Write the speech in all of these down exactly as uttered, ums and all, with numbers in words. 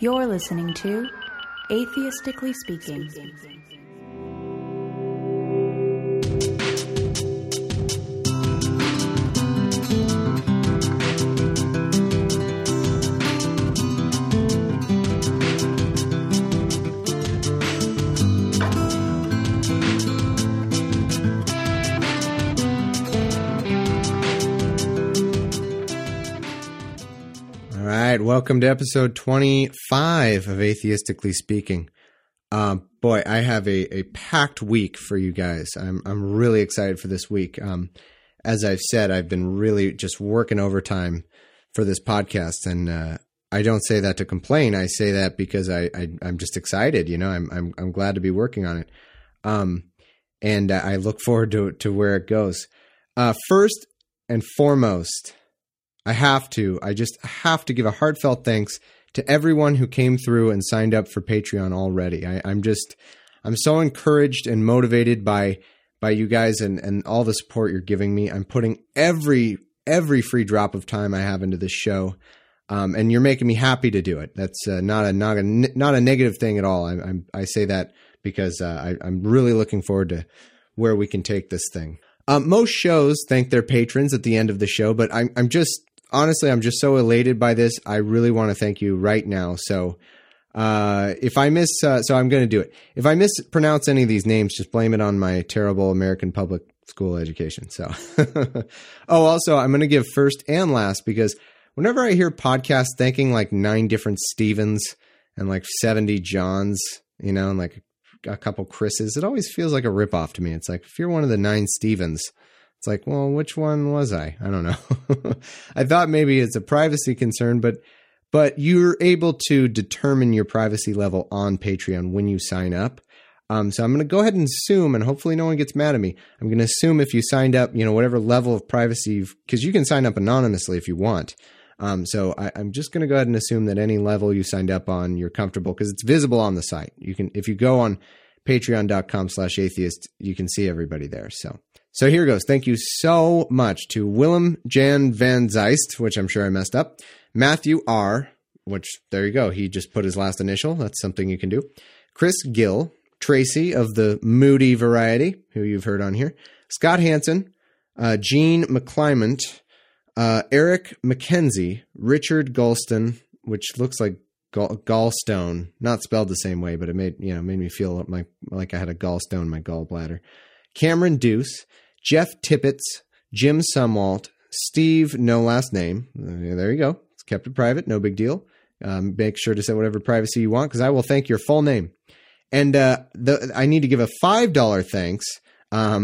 You're listening to Atheistically Speaking. Welcome to episode twenty-five of Atheistically Speaking. Um, boy, I have a, a packed week for you guys. I'm I'm really excited for this week. Um, as I've said, I've been really just working overtime for this podcast, and uh, I don't say that to complain. I say that because I, I I'm just excited. You know, I'm I'm I'm glad to be working on it. Um, and I look forward to to where it goes. Uh, first and foremost, I have to, I just have to give a heartfelt thanks to everyone who came through and signed up for Patreon already. I, I'm just, I'm so encouraged and motivated by, by you guys and, and all the support you're giving me. I'm putting every, every free drop of time I have into this show. Um, and you're making me happy to do it. That's uh, not a, not a, not a negative thing at all. I, I'm, I say that because uh, I, I'm really looking forward to where we can take this thing. Um, most shows thank their patrons at the end of the show, but I'm, I'm just, Honestly, I'm just so elated by this. I really want to thank you right now. So uh, if I miss, uh, so I'm going to do it. If I mispronounce any of these names, just blame it on my terrible American public school education. So, oh, also, I'm going to give first and last because whenever I hear podcasts thanking like nine different Stevens and like seventy Johns, you know, and like a couple Chris's, it always feels like a ripoff to me. It's like, if you're one of the nine Stevens, it's like, well, which one was I? I don't know. I thought maybe it's a privacy concern, but but you're able to determine your privacy level on Patreon when you sign up. Um, so I'm going to go ahead and assume, and hopefully no one gets mad at me. I'm going to assume if you signed up, you know, whatever level of privacy, because you can sign up anonymously if you want. Um, so I, I'm just going to go ahead and assume that any level you signed up on, you're comfortable because it's visible on the site. You can, if you go on patreon.com slash atheist, you can see everybody there. So. So here goes. Thank you so much to Willem Jan Van Zeist, which I'm sure I messed up. Matthew R., which there you go. He just put his last initial. That's something you can do. Chris Gill, Tracy of the Moody variety, who you've heard on here. Scott Hansen, uh, Gene McClymont, uh, Eric McKenzie, Richard Galston, which looks like Gall- gallstone, not spelled the same way, but it made, you know, made me feel like, like I had a gallstone in my gallbladder. Cameron Deuce, Jeff Tippett, Jim Sumwalt, Steve, no last name. Uh, there you go. It's kept it private. No big deal. Um, make sure to set whatever privacy you want because I will thank your full name. And uh, the, I need to give a five dollars thanks um,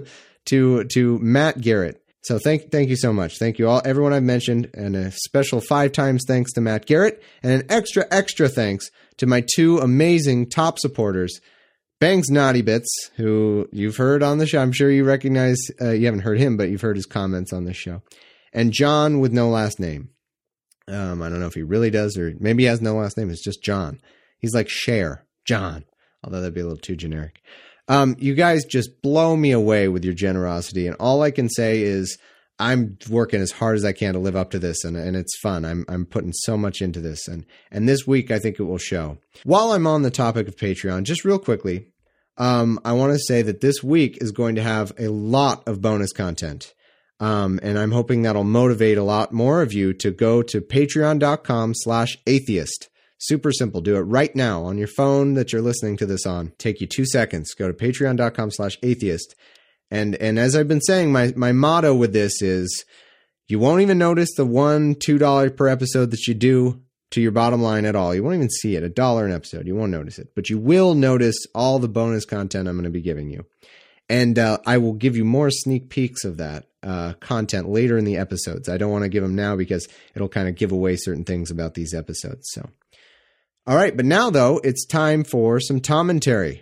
to to Matt Garrett. So thank thank you so much. Thank you all, everyone I've mentioned, and a special five times thanks to Matt Garrett, and an extra extra thanks to my two amazing top supporters. Bangs Naughty Bits, who you've heard on the show. I'm sure you recognize, uh, you haven't heard him, but you've heard his comments on this show. And John with no last name. Um, I don't know if he really does, or maybe he has no last name. It's just John. He's like Cher, John, although that'd be a little too generic. Um, you guys just blow me away with your generosity. And all I can say is I'm working as hard as I can to live up to this, and, and it's fun. I'm I'm putting so much into this, and and this week I think it will show. While I'm on the topic of Patreon, just real quickly, um, I want to say that this week is going to have a lot of bonus content, um, and I'm hoping that'll motivate a lot more of you to go to patreon.com slash atheist. Super simple. Do it right now on your phone that you're listening to this on. Take you two seconds. Go to patreon.com slash atheist. And and as I've been saying, my, my motto with this is you won't even notice the one, two dollars per episode that you do to your bottom line at all. You won't even see it. A dollar an episode. You won't notice it. But you will notice all the bonus content I'm going to be giving you. And uh, I will give you more sneak peeks of that uh, content later in the episodes. I don't want to give them now because it'll kind of give away certain things about these episodes. So, all right. But now, though, it's time for some commentary.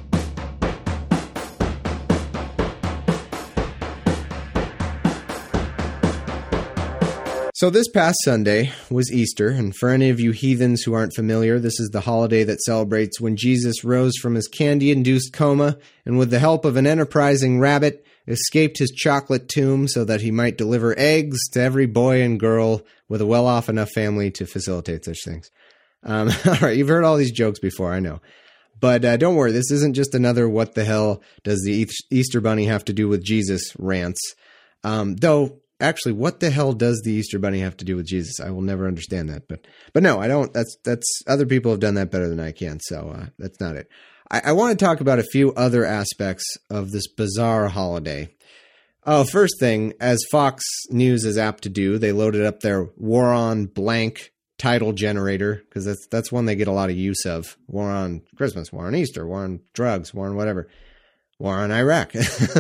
So this past Sunday was Easter, and for any of you heathens who aren't familiar, this is the holiday that celebrates when Jesus rose from his candy-induced coma and with the help of an enterprising rabbit escaped his chocolate tomb so that he might deliver eggs to every boy and girl with a well-off enough family to facilitate such things. Um, all right, you've heard all these jokes before, I know. But uh, don't worry, this isn't just another what the hell does the Easter Bunny have to do with Jesus rants. Um, though, actually, what the hell does the Easter Bunny have to do with Jesus? I will never understand that. But but no, I don't. That's that's other people have done that better than I can, so uh, that's not it. I, I want to talk about a few other aspects of this bizarre holiday. Oh, first thing, as Fox News is apt to do, they loaded up their War on Blank title generator, because that's that's one they get a lot of use of. War on Christmas, war on Easter, war on drugs, war on whatever, war on Iraq.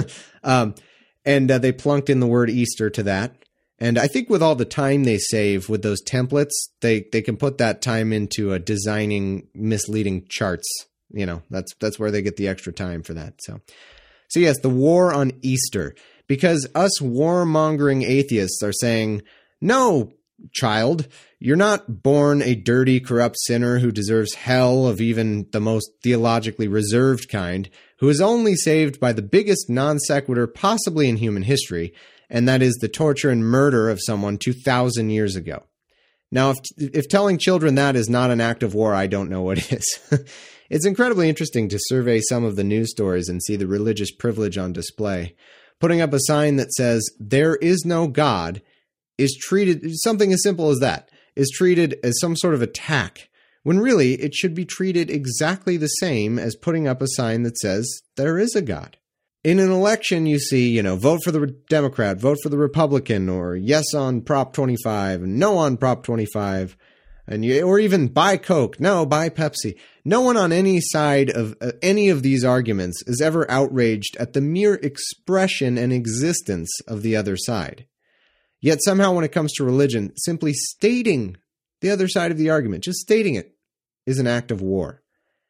um, and uh, they plunked in the word Easter to that. And I think with all the time they save with those templates, they, they can put that time into uh, designing misleading charts. You know, that's that's where they get the extra time for that. So, so yes, the war on Easter. Because us warmongering atheists are saying, no, child, you're not born a dirty, corrupt sinner who deserves hell of even the most theologically reserved kind, who is only saved by the biggest non sequitur possibly in human history, and that is the torture and murder of someone two thousand years ago. Now, if, if telling children that is not an act of war, I don't know what is. It's incredibly interesting to survey some of the news stories and see the religious privilege on display. Putting up a sign that says, there is no God, is treated, something as simple as that, is treated as some sort of attack, when really it should be treated exactly the same as putting up a sign that says, there is a God. In an election, you see, you know, vote for the Democrat, vote for the Republican, or yes on Prop twenty-five, no on Prop twenty-five, and you, or even buy Coke, no, buy Pepsi. No one on any side of uh, any of these arguments is ever outraged at the mere expression and existence of the other side. Yet somehow when it comes to religion, simply stating the other side of the argument, just stating it, is an act of war.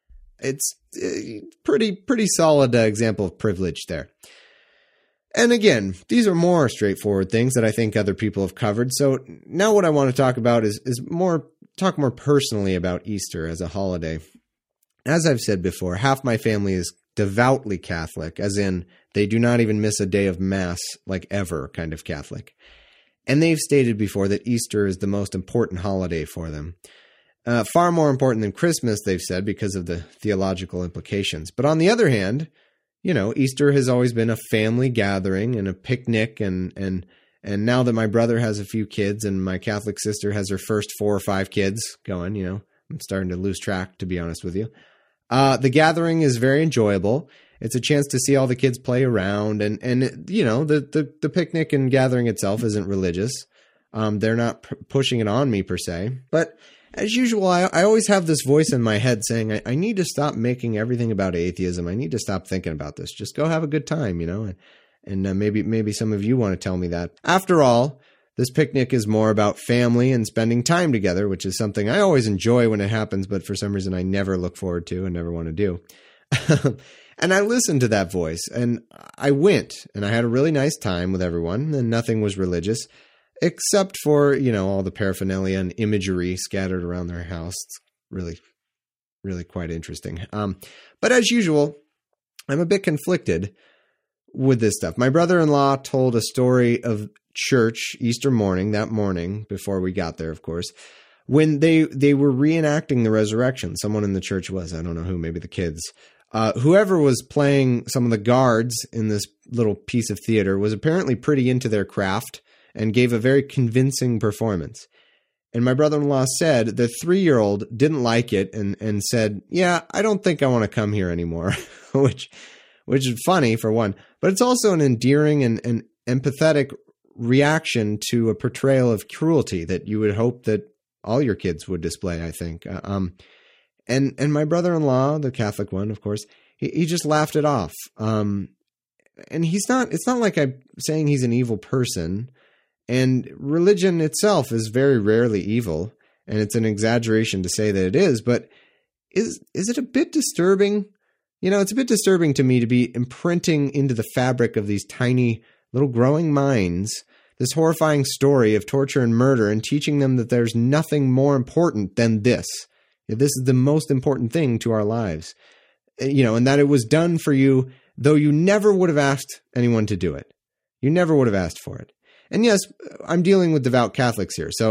It's a pretty, pretty solid uh, example of privilege there. And again, these are more straightforward things that I think other people have covered. So now what I want to talk about is, is more, talk more personally about Easter as a holiday. As I've said before, half my family is devoutly Catholic, as in they do not even miss a day of Mass, like ever kind of Catholic. And they've stated before that Easter is the most important holiday for them. Uh, far more important than Christmas, they've said, because of the theological implications. But on the other hand, you know, Easter has always been a family gathering and a picnic. And, and, and now that my brother has a few kids and my Catholic sister has her first four or five kids going, you know, I'm starting to lose track, to be honest with you. Uh, the gathering is very enjoyable. It's a chance to see all the kids play around, and, and you know, the, the, the picnic and gathering itself isn't religious. Um, they're not p- pushing it on me per se, but as usual, I, I always have this voice in my head saying, I, I need to stop making everything about atheism. I need to stop thinking about this. Just go have a good time, you know, and, and uh, maybe, maybe some of you want to tell me that. After all, this picnic is more about family and spending time together, which is something I always enjoy when it happens, but for some reason I never look forward to and never want to do. And I listened to that voice, and I went, and I had a really nice time with everyone, and nothing was religious, except for, you know, all the paraphernalia and imagery scattered around their house. It's really, really quite interesting. Um, but as usual, I'm a bit conflicted with this stuff. My brother-in-law told a story of church Easter morning, that morning, before we got there, of course, when they, they were reenacting the resurrection. Someone in the church was, I don't know who, maybe the kids. Uh, whoever was playing some of the guards in this little piece of theater was apparently pretty into their craft and gave a very convincing performance. And my brother-in-law said the three-year-old didn't like it and, and said, yeah, I don't think I want to come here anymore, which which is funny for one, but it's also an endearing and, and empathetic reaction to a portrayal of cruelty that you would hope that all your kids would display, I think. Uh, um, and and my brother-in-law, the Catholic one, of course, he, he just laughed it off. Um, and he's not, it's not like I'm saying he's an evil person. And religion itself is very rarely evil, and it's an exaggeration to say that it is, but is is it a bit disturbing? You know, it's a bit disturbing to me to be imprinting into the fabric of these tiny little growing minds this horrifying story of torture and murder and teaching them that there's nothing more important than this. This is the most important thing to our lives. You know, and that it was done for you, though you never would have asked anyone to do it. You never would have asked for it. And yes, I'm dealing with devout Catholics here, so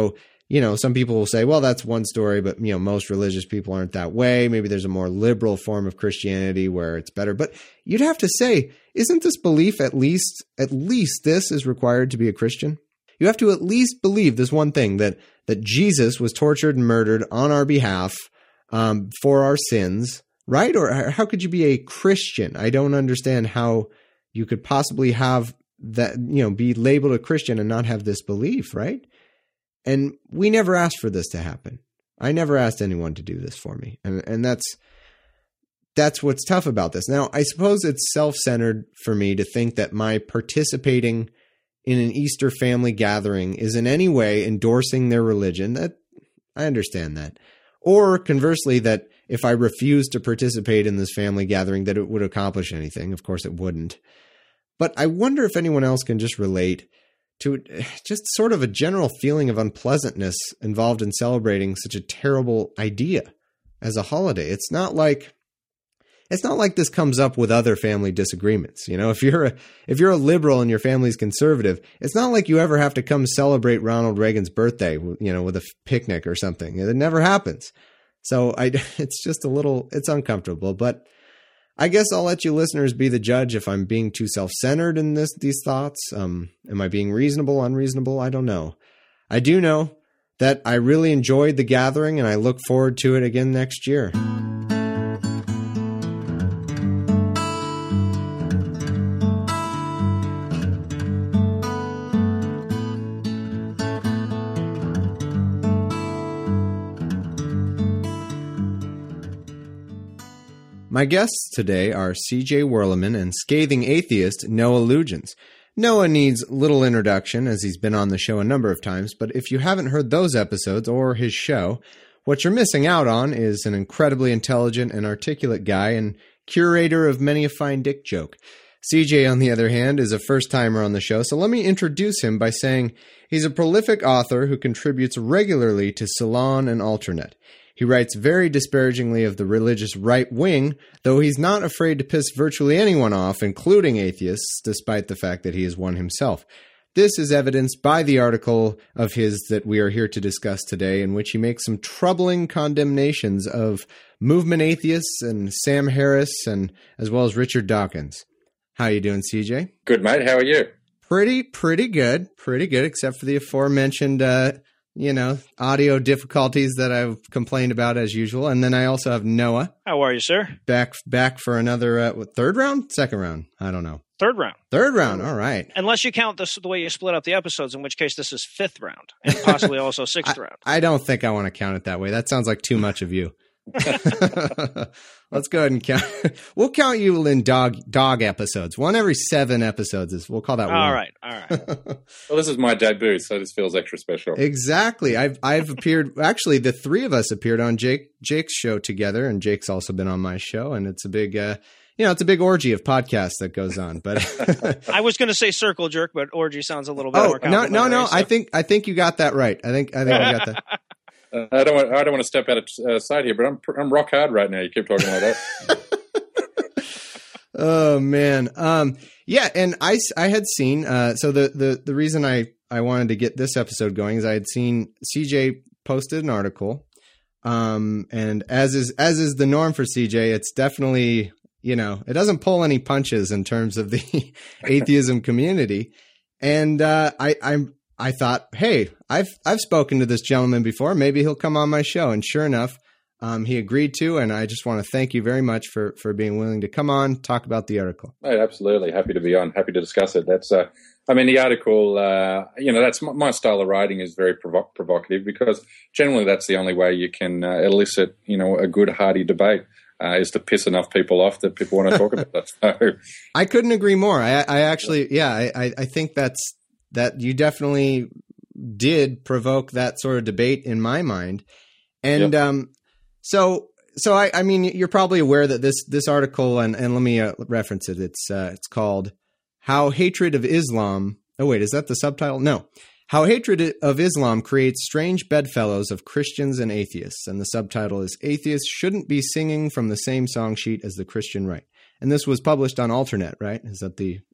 you know, some people will say, well, that's one story, but, you know, most religious people aren't that way. Maybe there's a more liberal form of Christianity where it's better. But you'd have to say, isn't this belief at least, at least this is required to be a Christian? You have to at least believe this one thing, that, that Jesus was tortured and murdered on our behalf um, for our sins, right? Or how could you be a Christian? I don't understand how you could possibly have that, you know, be labeled a Christian and not have this belief, right? And we never asked for this to happen. I never asked anyone to do this for me. And and that's that's what's tough about this. Now, I suppose it's self-centered for me to think that my participating in an Easter family gathering is in any way endorsing their religion. That I understand that. Or conversely, that if I refuse to participate in this family gathering, that it would accomplish anything. Of course, it wouldn't. But I wonder if anyone else can just relate to just sort of a general feeling of unpleasantness involved in celebrating such a terrible idea as a holiday. It's not like it's not like this comes up with other family disagreements. You know, if you're a if you're a liberal and your family's conservative, it's not like you ever have to come celebrate Ronald Reagan's birthday, you know, with a picnic or something. It never happens. So I, it's just a little, it's uncomfortable, but I guess I'll let you listeners be the judge if I'm being too self-centered in this, these thoughts. Um, am I being reasonable, unreasonable? I don't know. I do know that I really enjoyed the gathering and I look forward to it again next year. My guests today are C J Werleman and scathing atheist Noah Lugeons. Noah needs little introduction as he's been on the show a number of times, but if you haven't heard those episodes or his show, what you're missing out on is an incredibly intelligent and articulate guy and curator of many a fine dick joke. C J, on the other hand, is a first-timer on the show, so let me introduce him by saying he's a prolific author who contributes regularly to Salon and Alternet. He writes very disparagingly of the religious right wing, though he's not afraid to piss virtually anyone off, including atheists, despite the fact that he is one himself. This is evidenced by the article of his that we are here to discuss today, in which he makes some troubling condemnations of movement atheists and Sam Harris, and as well as Richard Dawkins. How you doing, C J? Good, mate. How are you? Pretty, pretty good. Pretty good, except for the aforementioned uh you know, audio difficulties that I've complained about as usual. And then I also have Noah. How are you, sir? Back back for another, uh, what, third round? Second round? I don't know. Third round. Third round, all right. Unless you count this the way you split up the episodes, in which case this is fifth round, and possibly also sixth I, round. I don't think I want to count it that way. That sounds like too much of you. Let's go ahead and count. We'll count you in dog dog episodes. One every seven episodes is. We'll call that one. All right, all right. Well, this is my debut, so this feels extra special. Exactly. I've I've appeared. Actually, the three of us appeared on Jake Jake's show together, and Jake's also been on my show, and it's a big, uh, you know, it's a big orgy of podcasts that goes on. But I was going to say circle jerk, but orgy sounds a little bit oh, more no, no, no. so. I think I think you got that right. I think I think I got that. Uh, I don't want. I don't want to step out of uh, sight here, but I'm I'm rock hard right now. You keep talking like that. Oh man, um, yeah, and I, I had seen. Uh, so the, the the reason I I wanted to get this episode going is I had seen C J posted an article, um, and as is as is the norm for C J, it's definitely, you know, it doesn't pull any punches in terms of the atheism community, and uh, I I'm. I thought, hey, I've I've spoken to this gentleman before. Maybe he'll come on my show. And sure enough, um, he agreed to. And I just want to thank you very much for, for being willing to come on, talk about the article. Oh, absolutely. Happy to be on. Happy to discuss it. That's, uh, I mean, the article, uh, you know, that's my, my style of writing is very provo- provocative because generally that's the only way you can uh, elicit, you know, a good, hearty debate. Uh, is to piss enough people off that people want to talk about that. So. I couldn't agree more. I, I actually, yeah, I, I think that's, that you definitely did provoke that sort of debate in my mind. And yep. um, so so I, I mean, you're probably aware that this this article, and, and let me uh, reference it. It's uh, it's called How Hatred of Islam. Oh, wait, is that the subtitle? No. How Hatred of Islam Creates Strange Bedfellows of Christians and Atheists. And the subtitle is Atheists Shouldn't Be Singing from the Same Song Sheet as the Christian Right. And this was published on Alternet, right? Is that the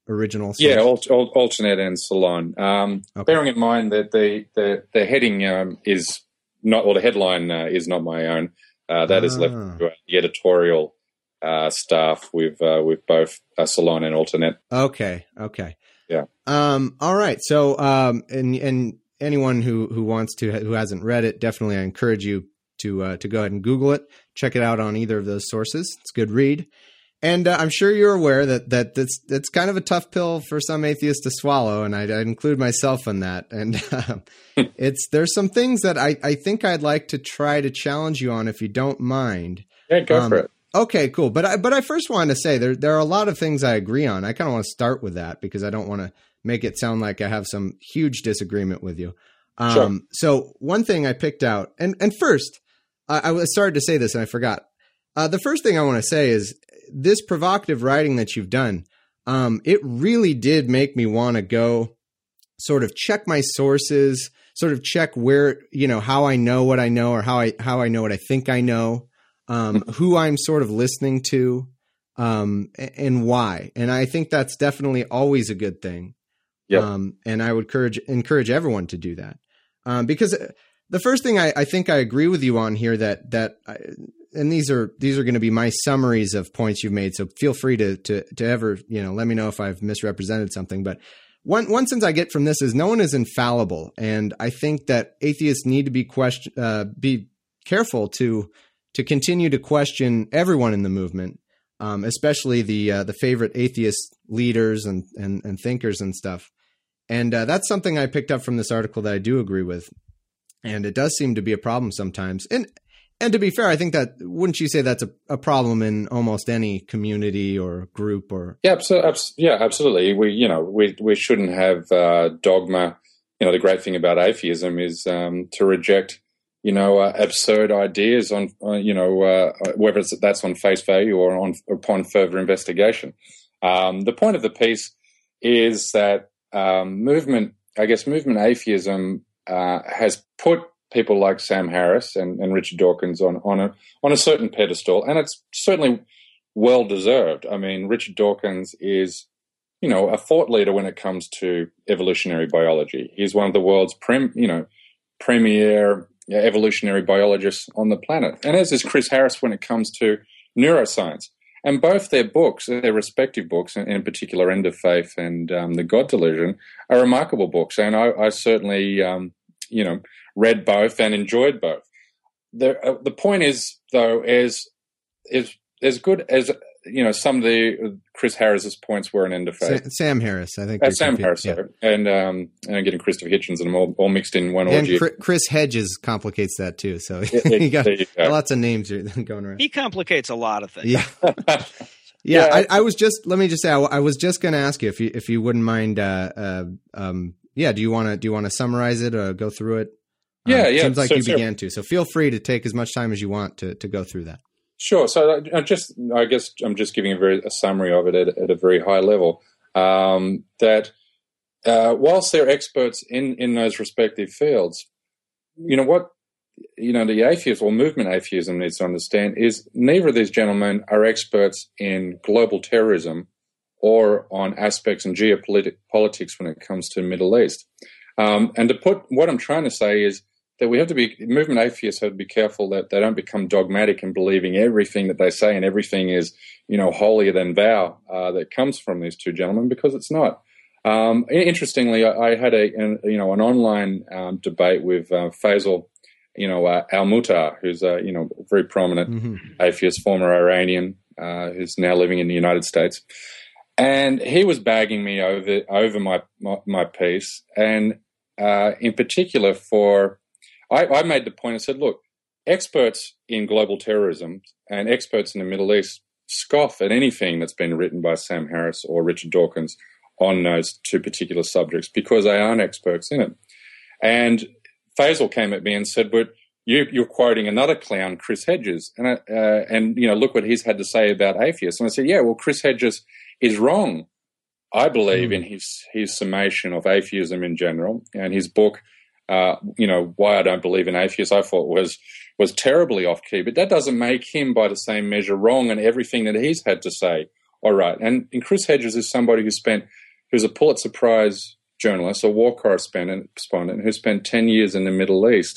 original source? Yeah, Alt, Alt, Alternet and Salon. Um, okay. Bearing in mind that the the, the heading um, is not, or the headline uh, is not my own. Uh, that ah. is left to the editorial uh, staff with uh, with both uh, Salon and Alternet. Okay. Okay. Yeah. Um. All right. So, um, and and anyone who who wants to who hasn't read it, definitely I encourage you to uh, to go ahead and Google it. Check it out on either of those sources. It's a good read. And uh, I'm sure you're aware that that that's that's kind of a tough pill for some atheists to swallow, and I'd, I'd include myself in that. And uh, it's there's some things that I, I think I'd like to try to challenge you on, if you don't mind. Yeah, go um, for it. Okay, cool. But I but I first wanted to say there there are a lot of things I agree on. I kind of want to start with that because I don't want to make it sound like I have some huge disagreement with you. Um, sure. So one thing I picked out, and and first I, I was started to say this and I forgot. Uh, the first thing I want to say is, this provocative writing that you've done, um, it really did make me want to go sort of check my sources, sort of check where, you know, how I know what I know, or how I, how I know what I think I know, um, who I'm sort of listening to, um, and why. And I think that's definitely always a good thing. Yep. Um, and I would encourage, encourage everyone to do that. Um, because the first thing I, I think I agree with you on here that, that I, and these are these are going to be my summaries of points you've made. So feel free to to to ever, you know, let me know if I've misrepresented something. But one one sense I get from this is no one is infallible, and I think that atheists need to be question uh, be careful to to continue to question everyone in the movement, um, especially the uh, the favorite atheist leaders and and, and thinkers and stuff. And uh, that's something I picked up from this article that I do agree with, and it does seem to be a problem sometimes. And And to be fair, I think that, wouldn't you say that's a, a problem in almost any community or group or? Yeah, absolutely. Yeah, absolutely. We, you know, we, we shouldn't have uh, dogma. You know, the great thing about atheism is um, to reject, you know, uh, absurd ideas on, uh, you know, uh, whether it's, that's on face value or on upon further investigation. Um, the point of the piece is that um, movement, I guess, movement atheism uh, has put people like Sam Harris and, and Richard Dawkins on, on a on a certain pedestal, and it's certainly well deserved. I mean, Richard Dawkins is, you know, a thought leader when it comes to evolutionary biology. He's one of the world's prem, you know, premier evolutionary biologists on the planet, and as is Chris Harris when it comes to neuroscience. And both their books, their respective books, in particular End of Faith and um, The God Delusion, are remarkable books, and I, I certainly, um, you know, read both and enjoyed both. The uh, the point is, though, is is as good as, you know, some of the uh, Chris Harris's points were in End of Faith. Sam, Sam Harris, I think. Uh, Sam Harris, yeah. sorry. and um, and I'm getting Christopher Hitchens, and I'm all, all mixed in one and orgy. Chris Hedges complicates that too. So it, you got you go. lots of names going around. He complicates a lot of things. Yeah. Yeah, yeah. I, I was just let me just say I, I was just going to ask you if you if you wouldn't mind. Uh, uh, um, yeah, do you want to do you want to summarize it or go through it? Yeah, um, yeah. Seems like so, you so, began to. So feel free to take as much time as you want to to go through that. Sure. So I just, I guess I'm just giving a very a summary of it at, at a very high level. Um, that uh, whilst they're experts in, in those respective fields, you know what, you know, the atheist or movement atheism needs to understand is neither of these gentlemen are experts in global terrorism or on aspects in geopolitics when it comes to the Middle East. Um, and to put what I'm trying to say is that we have to be, movement atheists have to be careful that they don't become dogmatic in believing everything that they say and everything is, you know, holier than thou uh, that comes from these two gentlemen, because it's not. Um, interestingly, I, I had a, an, you know, an online um, debate with uh, Faisal, you know, uh, Al-Mutar, who's a, you know, very prominent mm-hmm. atheist, former Iranian, uh, who's now living in the United States. And he was bagging me over over my my, my piece, and uh, in particular for, I, I made the point and said, look, experts in global terrorism and experts in the Middle East scoff at anything that's been written by Sam Harris or Richard Dawkins on those two particular subjects because they aren't experts in it. And Faisal came at me and said, but you, you're quoting another clown, Chris Hedges, and uh, and you know, look what he's had to say about atheists. And I said, yeah, well, Chris Hedges is wrong, I believe, mm. in his his summation of atheism in general, and his book, uh, you know, Why I Don't Believe in Atheists, I thought was was terribly off key. But that doesn't make him, by the same measure, wrong in everything that he's had to say are right. And, and Chris Hedges is somebody who spent, who's a Pulitzer Prize journalist, a war correspondent, who spent ten years in the Middle East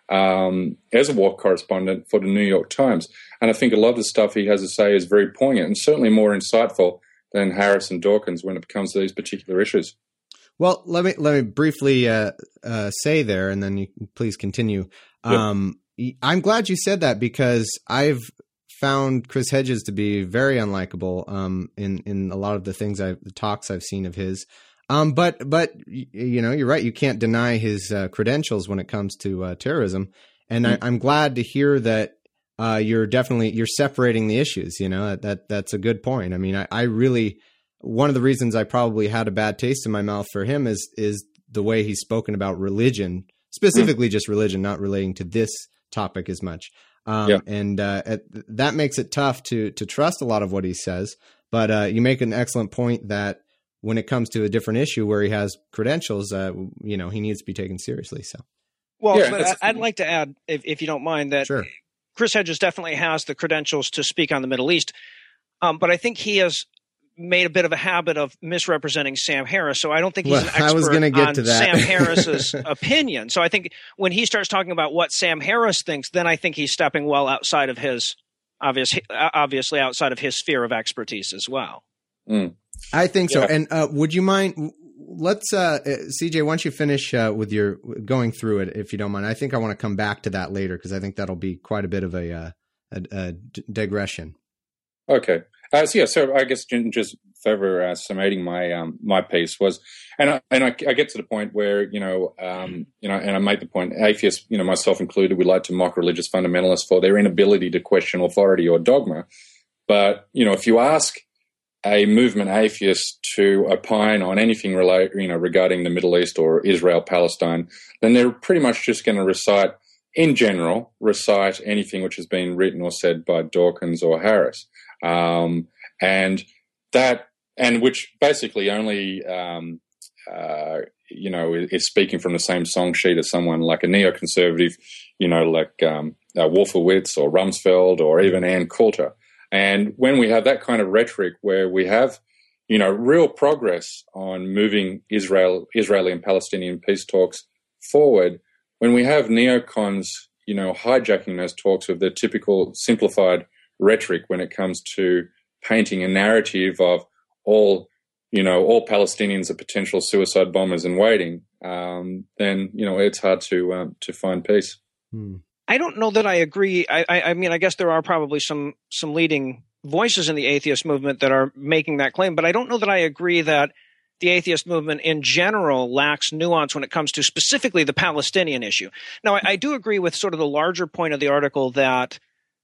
um, as a war correspondent for the New York Times. And I think a lot of the stuff he has to say is very poignant and certainly more insightful than Harris and Dawkins when it comes to these particular issues. Well, let me let me briefly uh, uh, say there, and then you can please continue. Um, yep. I'm glad you said that because I've found Chris Hedges to be very unlikable um, in in a lot of the things I've the talks I've seen of his. Um, but but you know, you're right. You can't deny his uh, credentials when it comes to uh, terrorism, and mm-hmm. I, I'm glad to hear that uh, you're definitely you're separating the issues. You know, that that's a good point. I mean, I, I really. One of the reasons I probably had a bad taste in my mouth for him is is the way he's spoken about religion, specifically mm. just religion, not relating to this topic as much. Um, yeah. And uh, it, that makes it tough to to trust a lot of what he says. But uh, you make an excellent point that when it comes to a different issue where he has credentials, uh, you know, he needs to be taken seriously. So, well, yeah, but I'd like to add, if, if you don't mind, that sure. Chris Hedges definitely has the credentials to speak on the Middle East. Um, but I think he has made a bit of a habit of misrepresenting Sam Harris. So I don't think he's well, an expert I was gonna get on to that. Sam Harris's opinion. So I think when he starts talking about what Sam Harris thinks, then I think he's stepping well outside of his, obvious, obviously outside of his sphere of expertise as well. Mm. I think so. Yeah. And uh, would you mind, let's, uh, C J, once you finish uh, with your going through it, if you don't mind, I think I want to come back to that later because I think that'll be quite a bit of a, uh, a, a digression. Okay. Uh, so yeah, so I guess just further uh, summating my um, my piece was, and I, and I, I get to the point where you know, um, you know, and I make the point, atheists, you know, myself included, we like to mock religious fundamentalists for their inability to question authority or dogma. But you know, if you ask a movement atheist to opine on anything relate, you know, regarding the Middle East or Israel, Palestine, then they're pretty much just going to recite, in general, recite anything which has been written or said by Dawkins or Harris. Um, and that, and which basically only, um, uh, you know, is speaking from the same song sheet as someone like a neoconservative, you know, like, um, uh, Wolfowitz or Rumsfeld or even Ann Coulter. And when we have that kind of rhetoric where we have, you know, real progress on moving Israel, Israeli and Palestinian peace talks forward, when we have neocons, you know, hijacking those talks with their typical simplified rhetoric when it comes to painting a narrative of all, you know, all Palestinians are potential suicide bombers in waiting, um, then, you know, it's hard to um, to find peace. Hmm. I don't know that I agree. I, I, I mean, I guess there are probably some some leading voices in the atheist movement that are making that claim, but I don't know that I agree that the atheist movement in general lacks nuance when it comes to specifically the Palestinian issue. Now, I, I do agree with sort of the larger point of the article that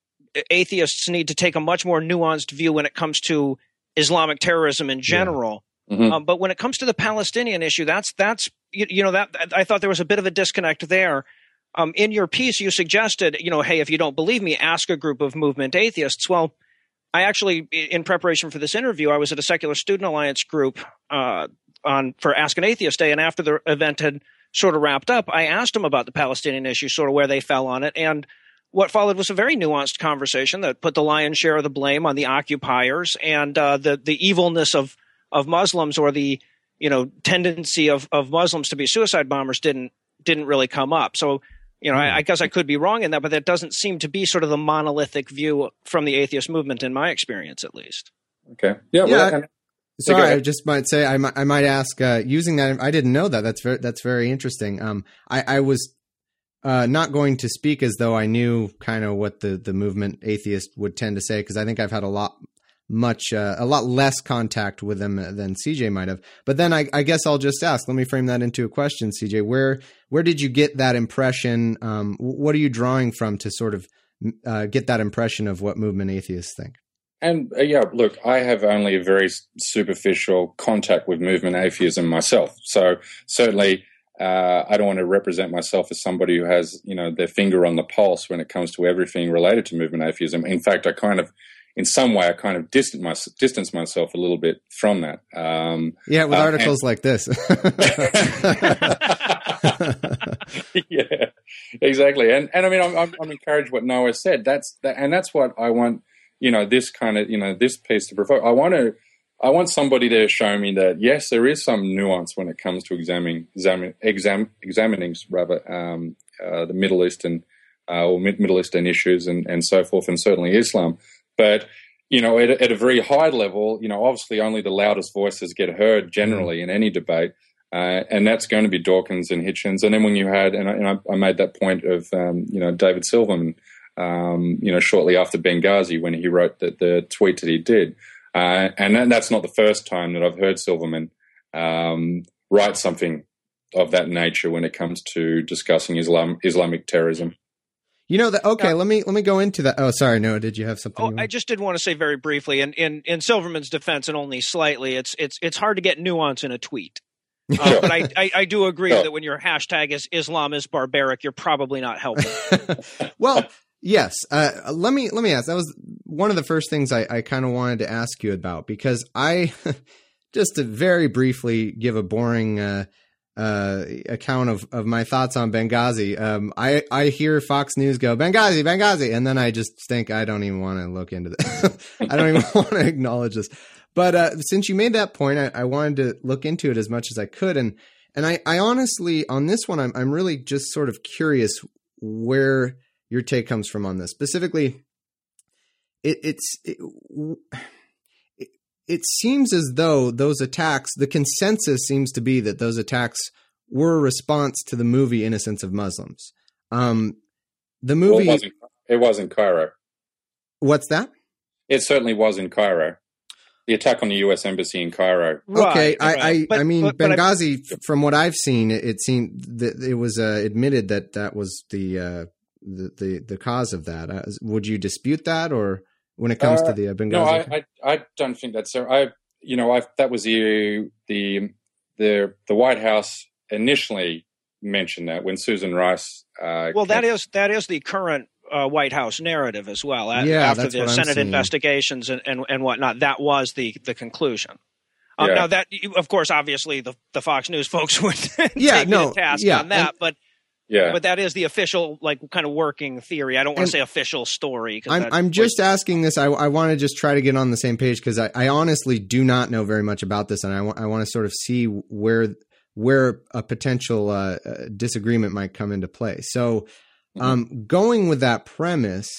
atheists need to take a much more nuanced view when it comes to Islamic terrorism in general. Yeah. Mm-hmm. Um, but when it comes to the Palestinian issue, that's that's you, you know that I thought there was a bit of a disconnect there. Um, in your piece, you suggested, you know, hey, if you don't believe me, ask a group of movement atheists. Well, I actually, in preparation for this interview, I was at a Secular Student Alliance group uh, on for Ask an Atheist Day, and after the event had sort of wrapped up, I asked them about the Palestinian issue, sort of where they fell on it, and what followed was a very nuanced conversation that put the lion's share of the blame on the occupiers and uh, the the evilness of of Muslims, or the you know tendency of of Muslims to be suicide bombers didn't didn't really come up. So you know I, I guess I could be wrong in that, but that doesn't seem to be sort of the monolithic view from the atheist movement, in my experience, at least. Okay. Yeah. yeah well, and, sorry, I just might say I might, I might ask uh, using that. I didn't know that. That's very that's very interesting. Um, I, I was. Uh, not going to speak as though I knew kind of what the, the movement atheist would tend to say, because I think I've had a lot much uh, a lot less contact with them than C J might have. But then I, I guess I'll just ask. Let me frame that into a question, C J. Where where did you get that impression? Um, what are you drawing from to sort of uh, get that impression of what movement atheists think? And uh, yeah, look, I have only a very superficial contact with movement atheism myself, so certainly. Uh, I don't want to represent myself as somebody who has, you know, their finger on the pulse when it comes to everything related to movement atheism. In fact, I kind of, in some way, I kind of distance, my, distance myself a little bit from that. Um, yeah, with uh, articles and, like this. Yeah, exactly. And and I mean, I'm, I'm, I'm encouraged what Noah said. That's that, and that's what I want you know, this kind of, you know, this piece to provoke. I want to, I want somebody to show me that, yes, there is some nuance when it comes to examining, exam, exam, examining rather, um, uh, the Middle Eastern, uh, or Middle Eastern issues and, and so forth, and certainly Islam. But, you know, at, at a very high level, you know, obviously only the loudest voices get heard generally mm. in any debate. Uh, and that's going to be Dawkins and Hitchens. And then when you had, and I, and I, I made that point of, um, you know, David Silverman, um, you know, shortly after Benghazi when he wrote the, the tweet that he did. Uh, and then that's not the first time that I've heard Silverman um, write something of that nature when it comes to discussing Islam, Islamic terrorism. You know that. Okay, uh, let me let me go into that. Oh, sorry, Noah. Did you have something? Oh, I just did want to say very briefly, and in, in Silverman's defense, and only slightly, it's it's it's hard to get nuance in a tweet. Uh, but I, I, I do agree sure. that when your hashtag is Islam is barbaric, you're probably not helping. Well, yes. Uh, let me let me ask. That was one of the first things I, I kind of wanted to ask you about, because I just to very briefly give a boring uh, uh, account of, of my thoughts on Benghazi. Um, I, I hear Fox News go, Benghazi, Benghazi. And then I just think I don't even want to look into this. I don't even want to acknowledge this. But uh, since you made that point, I, I wanted to look into it as much as I could. And and I, I honestly, on this one, I'm I'm really just sort of curious where your take comes from on this. Specifically, it, it's it, it, it seems as though those attacks, the consensus seems to be that those attacks were a response to the movie Innocence of Muslims. Um, the movie... Well, it, wasn't, it was in Cairo. What's that? It certainly was in Cairo. The attack on the U S Embassy in Cairo. Okay, right, I, right. I, But, I mean, but, but Benghazi. I, from what I've seen, it, it seemed that it was uh, admitted that that was the, uh, the the the cause of that. Uh, would you dispute that, or when it comes uh, to the uh, Benghazi? No, I, I, I don't think that's so. I, you know, I that was the the the the White House initially mentioned that when Susan Rice. Uh, well, that is that is the current. Uh, White House narrative as well. Yeah, after the Senate investigations and, and, and whatnot, that was the, the conclusion. Um, yeah. Now that, of course, obviously the, the Fox News folks would yeah, take no, me to task yeah, on that, and, but yeah, but that is the official, like, kind of working theory. I don't want to say official story. I'm, I'm just asking this. I, I want to just try to get on the same page because I, I honestly do not know very much about this, and I, w- I want to sort of see where where a potential uh, disagreement might come into play. So. Um, going with that premise,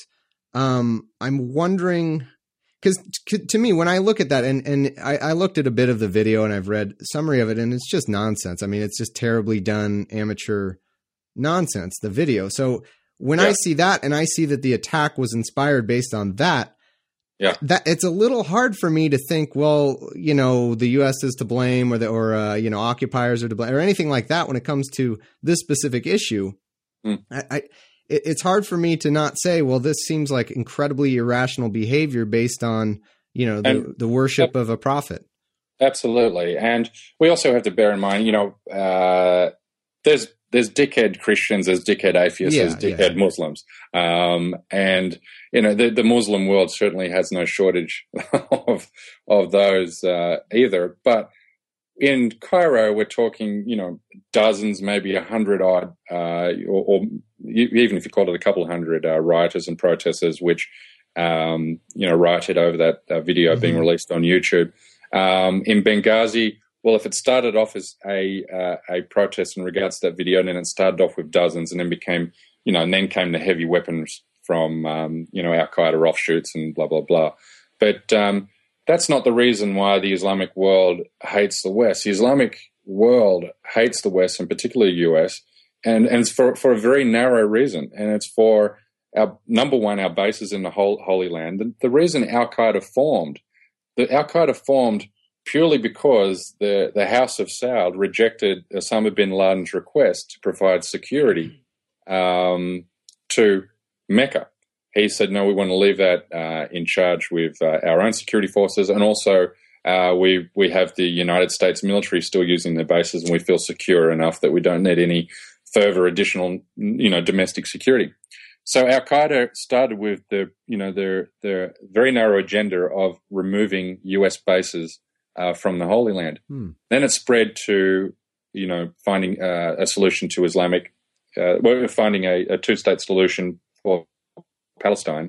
um, I'm wondering, because t- to me, when I look at that, and, and I, I looked at a bit of the video and I've read a summary of it, and it's just nonsense. I mean, it's just terribly done amateur nonsense, the video. So when yeah. I see that and I see that the attack was inspired based on that, yeah, that it's a little hard for me to think, well, you know, the U S is to blame, or the, or, uh, you know, occupiers are to blame, or anything like that when it comes to this specific issue. Mm. I, I it, it's hard for me to not say, well, this seems like incredibly irrational behavior based on, you know, the, and, the worship of a prophet. Absolutely. And we also have to bear in mind, you know, uh, there's, there's dickhead Christians, there's dickhead atheists, yeah, there's dickhead yeah. Muslims. Um, and, you know, the, the Muslim world certainly has no shortage of, of those, uh, either. But in Cairo, we're talking, you know, dozens, maybe a hundred odd, uh, or, or even if you call it a couple of hundred uh, rioters and protesters, which, um, you know, rioted over that uh, video mm-hmm. being released on YouTube. Um, in Benghazi, well, if it started off as a uh, a protest in regards to that video, and then it started off with dozens, and then became, you know, and then came the heavy weapons from, um, you know, Al Qaeda offshoots and blah blah blah. But um, that's not the reason why the Islamic world hates the West. The Islamic world hates the West, and particularly the U S, and, and it's for, for a very narrow reason. And it's for, our number one, our bases in the whole, Holy Land. The, the reason Al-Qaeda formed, the Al-Qaeda formed purely because the, the House of Saud rejected Osama bin Laden's request to provide security um, to Mecca. He said, no, we want to leave that uh, in charge with uh, our own security forces, and also uh, we we have the United States military still using their bases, and we feel secure enough that we don't need any further additional, you know, domestic security. So Al Qaeda started with the, you know, their their very narrow agenda of removing U S bases uh, from the Holy Land. Hmm. Then it spread to, you know, finding uh, a solution to Islamic, uh, well, finding a, a two-state solution for Palestine,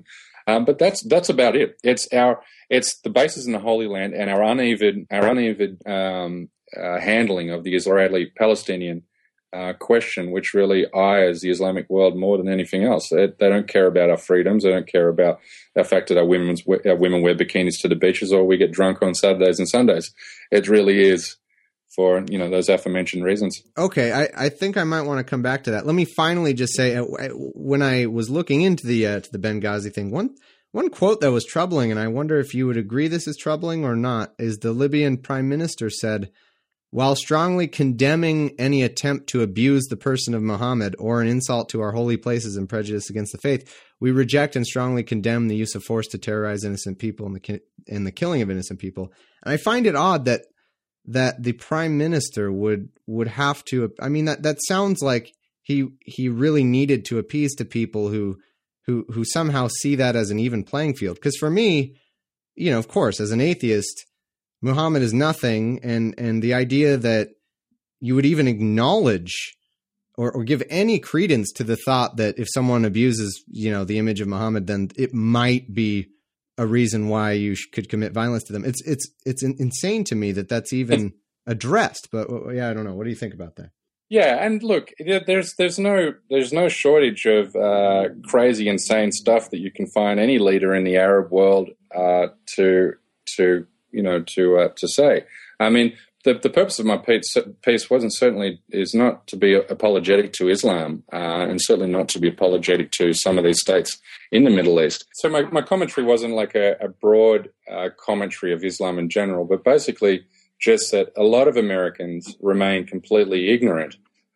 Um, but that's that's about it. It's our it's the bases in the Holy Land and our uneven our uneven um, uh, handling of the Israeli-Palestinian uh, question, which really ires the Islamic world more than anything else. They, they don't care about our freedoms. They don't care about the fact that our women's our women wear bikinis to the beaches or we get drunk on Saturdays and Sundays. It really is for, you know, those aforementioned reasons. Okay, I, I think I might want to come back to that. Let me finally just say, uh, when I was looking into the uh, to the Benghazi thing, one one quote that was troubling, and I wonder if you would agree this is troubling or not, is the Libyan prime minister said, while strongly condemning any attempt to abuse the person of Muhammad or an insult to our holy places and prejudice against the faith, we reject and strongly condemn the use of force to terrorize innocent people and the ki- and the killing of innocent people. And I find it odd that that the prime minister would would have to. I mean, that that sounds like he he really needed to appease to people who who who somehow see that as an even playing field. Because for me, you know, of course, as an atheist, Muhammad is nothing, and and the idea that you would even acknowledge or, or give any credence to the thought that if someone abuses, you know, the image of Muhammad, then it might be a reason why you sh- could commit violence to them. It's it's it's in- insane to me that that's even addressed. But yeah, I don't know. What do you think about that? Yeah, and look, there's there's no there's no shortage of uh, crazy, insane stuff that you can find any leader in the Arab world uh, to to you know to uh, to say. I mean, the the purpose of my piece, piece wasn't certainly is not to be apologetic to Islam, uh, and certainly not to be apologetic to some of these states in the Middle East. So my, my commentary wasn't like a, a broad uh, commentary of Islam in general, but basically just that a lot of Americans remain completely ignorant,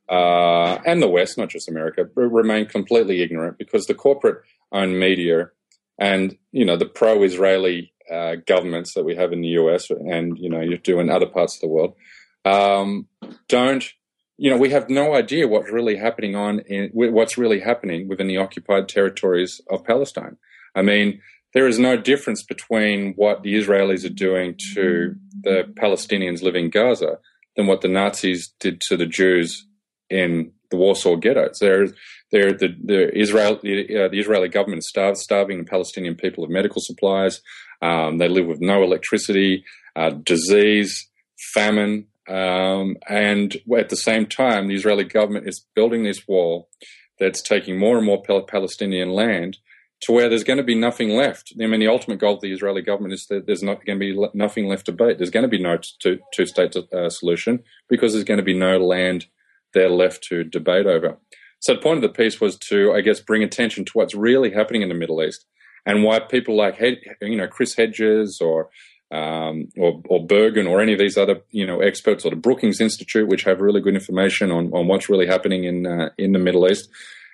uh, and the West, not just America, remain completely ignorant because the corporate-owned media and, you know, the pro-Israeli uh, governments that we have in the U S and, you know, you do in other parts of the world, um, don't, you know, we have no idea what's really happening on in, what's really happening within the occupied territories of Palestine. I mean, there is no difference between what the Israelis are doing to the Palestinians living in Gaza than what the Nazis did to the Jews in the Warsaw ghettos. There, there, the the Israel, the, uh, the Israeli government is starved, starving the Palestinian people of medical supplies. Um, they live with no electricity, uh, disease, famine, um, and at the same time, the Israeli government is building this wall that's taking more and more Palestinian land to where there's going to be nothing left. I mean, the ultimate goal of the Israeli government is that there's not going to be nothing left to debate. There's going to be no two, two-state uh, solution because there's going to be no land there left to debate over. So the point of the piece was to, I guess, bring attention to what's really happening in the Middle East and why people like, you know, Chris Hedges or um, or, or Bergen or any of these other, you know, experts or the Brookings Institute, which have really good information on, on what's really happening in uh, in the Middle East.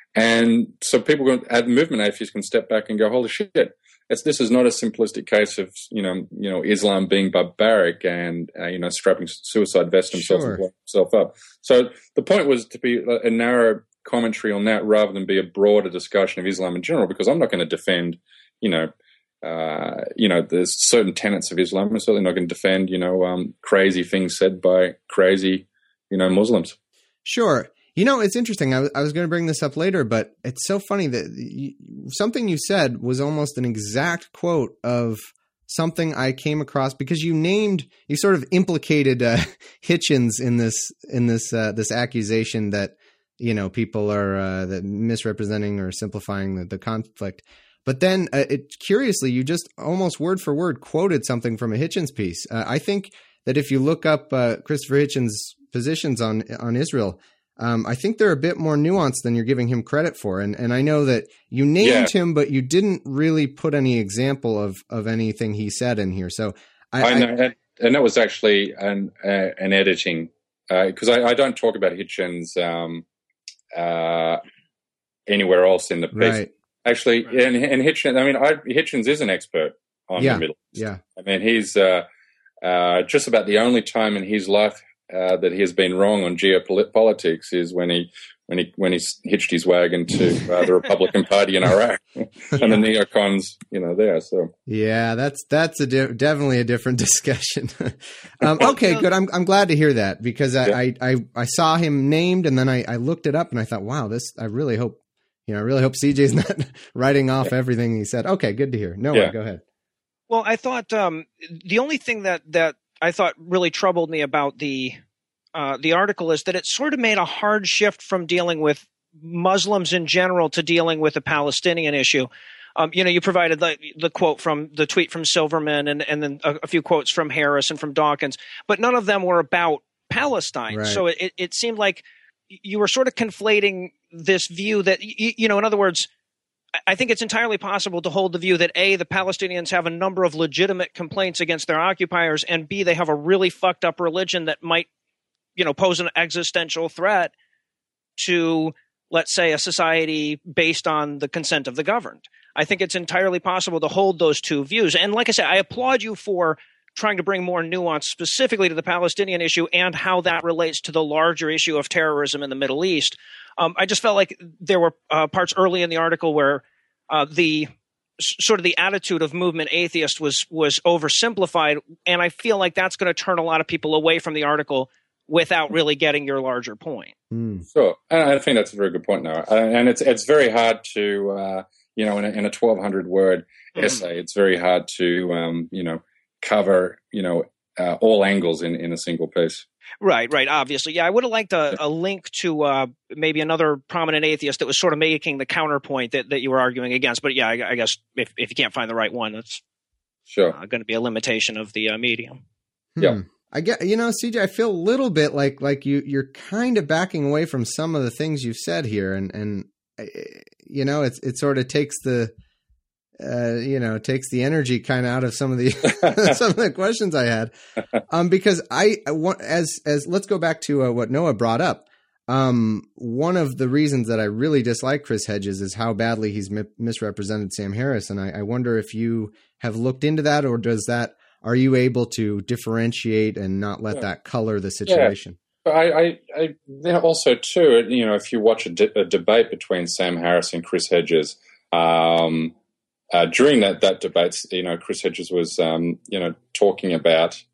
And so people, at movement atheists, can step back and go, holy shit, it's, this is not a simplistic case of, you know, you know, Islam being barbaric and, uh, you know, strapping suicide vest himself Sure. and blowing himself up. So the point was to be a narrow commentary on that rather than be a broader discussion of Islam in general, because I'm not going to defend, you know, uh, you know, there's certain tenets of Islam. I'm certainly not going to defend, you know, um, crazy things said by crazy, you know, Muslims. Sure. You know, it's interesting. I was, I was going to bring this up later, but it's so funny that you, something you said was almost an exact quote of something I came across because you named, you sort of implicated uh, Hitchens in this in this uh, this accusation that, you know, people are uh, that misrepresenting or simplifying the, the conflict. But then, uh, it curiously, you just almost word for word quoted something from a Hitchens piece. Uh, I think that if you look up uh, Christopher Hitchens' positions on on Israel, um, I think they're a bit more nuanced than you're giving him credit for. And and I know that you named yeah. him, but you didn't really put any example of, of anything he said in here. So I, I know, I, and, and that was actually an uh, an editing because uh, I, I don't talk about Hitchens um, uh, anywhere else in the piece. Right. Actually, right. and, and Hitchens, I mean, I, Hitchens is an expert on yeah. the Middle East. Yeah. I mean, he's uh, uh, just about the only time in his life uh, that he has been wrong on geopolitics is when he when he when he hitched his wagon to uh, the Republican Party in Iraq and yeah. the neocons, you know, there. So yeah, that's that's a di- definitely a different discussion. um, okay, good. I'm I'm glad to hear that because I, yeah. I, I I saw him named and then I, I looked it up and I thought, wow, this I really hope. you know, I really hope C J's not writing off yeah. everything he said. Okay, good to hear. Noah, yeah. go ahead. Well, I thought um, the only thing that, that I thought really troubled me about the uh, the article is that it sort of made a hard shift from dealing with Muslims in general to dealing with the Palestinian issue. Um, you know, you provided the, the quote from the tweet from Silverman and, and then a, a few quotes from Harris and from Dawkins, but none of them were about Palestine. Right. So it, it seemed like you were sort of conflating this view that, you, you know, in other words, I think it's entirely possible to hold the view that A, the Palestinians have a number of legitimate complaints against their occupiers, and B, they have a really fucked up religion that might, you know, pose an existential threat to, let's say, a society based on the consent of the governed. I think it's entirely possible to hold those two views. And like I said, I applaud you for trying to bring more nuance specifically to the Palestinian issue and how that relates to the larger issue of terrorism in the Middle East. Um, I just felt like there were uh, parts early in the article where uh, the s- sort of the attitude of movement atheist was was oversimplified, and I feel like that's going to turn a lot of people away from the article without really getting your larger point. Mm. Sure, and I think that's a very good point, Noah. And it's it's very hard to uh, you know in a, in a twelve hundred word mm. essay, it's very hard to um, you know cover you know uh, all angles in, in a single piece. Right, right. Obviously, yeah. I would have liked a, a link to uh, maybe another prominent atheist that was sort of making the counterpoint that, that you were arguing against. But yeah, I, I guess if if you can't find the right one, that's sure uh, going to be a limitation of the uh, medium. Hmm. Yeah. I get, you know, C J, I feel a little bit like like you you're kind of backing away from some of the things you've said here, and and you know, it's it sort of takes the uh, you know takes the energy kind of out of some of the some of the questions I had, um, because I want as as let's go back to uh, what Noah brought up. Um, one of the reasons that I really dislike Chris Hedges is how badly he's mi- misrepresented Sam Harris, and I, I wonder if you have looked into that, or does that. Are you able to differentiate and not let yeah. that color the situation? Yeah. But I, I, I there also too, you know, if you watch a, de- a debate between Sam Harris and Chris Hedges, um, uh, during that that debate, you know, Chris Hedges was, um, you know, talking about,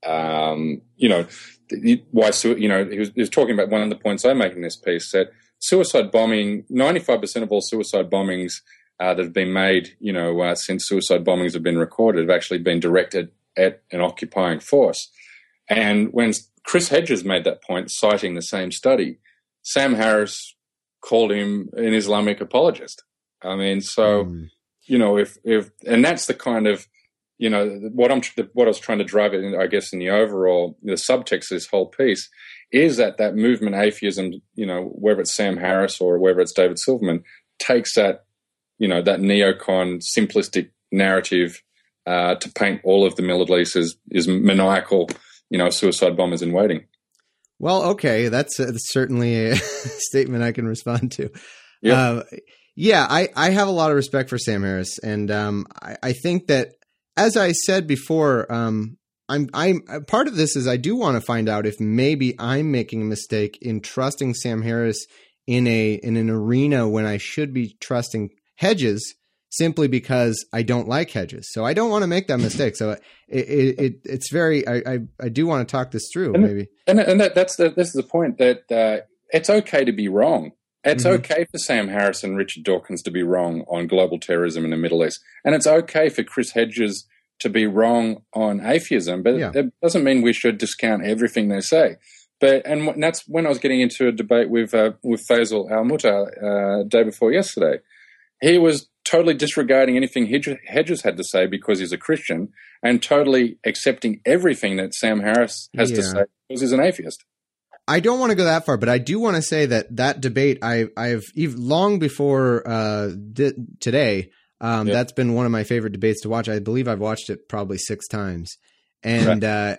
um, you know, why, you know, he was, he was talking about one of the points I make in this piece that suicide bombing, ninety-five percent of all suicide bombings uh, that have been made, you know, uh, since suicide bombings have been recorded, have actually been directed at an occupying force. And when Chris Hedges made that point, citing the same study, Sam Harris called him an Islamic apologist. I mean, so, mm. you know, if, if, and that's the kind of, you know, what I'm, what I was trying to drive it in, I guess, in the overall, the subtext of this whole piece is that that movement atheism, you know, whether it's Sam Harris or whether it's David Silverman, takes that, you know, that neocon simplistic narrative Uh, to paint all of the Middle East as, as maniacal, you know, suicide bombers in waiting. Well, okay, that's, uh, certainly a statement I can respond to. Yeah, uh, yeah. I, I have a lot of respect for Sam Harris, and um, I, I think that, as I said before, um, I'm I'm part of this is I do want to find out if maybe I'm making a mistake in trusting Sam Harris in a in an arena when I should be trusting Hedges, simply because I don't like Hedges. So I don't want to make that mistake. So it, it, it it's very, I, I, I do want to talk this through and, maybe. And, and that, that's the, this is the point that uh, it's okay to be wrong. It's mm-hmm. okay for Sam Harris and Richard Dawkins to be wrong on global terrorism in the Middle East. And it's okay for Chris Hedges to be wrong on atheism, but yeah. it doesn't mean we should discount everything they say. But, and that's when I was getting into a debate with, uh, with Faisal Al-Muta uh, day before yesterday. He was totally disregarding anything Hedges had to say because he's a Christian, and totally accepting everything that Sam Harris has yeah. to say because he's an atheist. I don't want to go that far, but I do want to say that that debate, I, I've long before uh, di- today, um, yeah. that's been one of my favorite debates to watch. I believe I've watched it probably six times. And right.